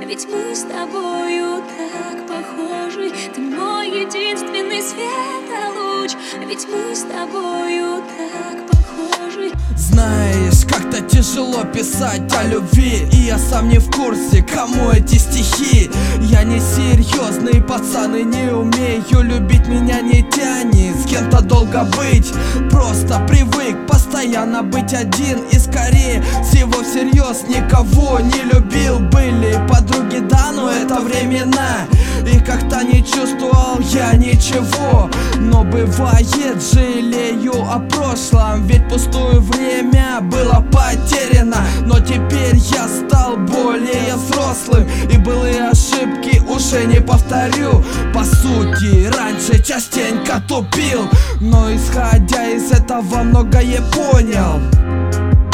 Ведь мы с тобою так похожи. Ты мой единственный светолуч. Ведь мы с тобою так похожи. Знаешь, как-то тяжело писать о любви, и я сам не в курсе, кому эти стихи. Я не серьезный пацан и не умею любить, меня не тянет с кем-то долго быть. Просто привык постоянно быть один, и скорее всего всерьез никого не любил. Были подруги, да, но это времена, и как-то не чувствовал я ничего. Но бывает, жалею о прошлом, ведь пустое время было потеряно. Но теперь я стал более взрослым, и былые ошибки уже не повторю. По сути, раньше частенько тупил, но исходя из этого многое понял.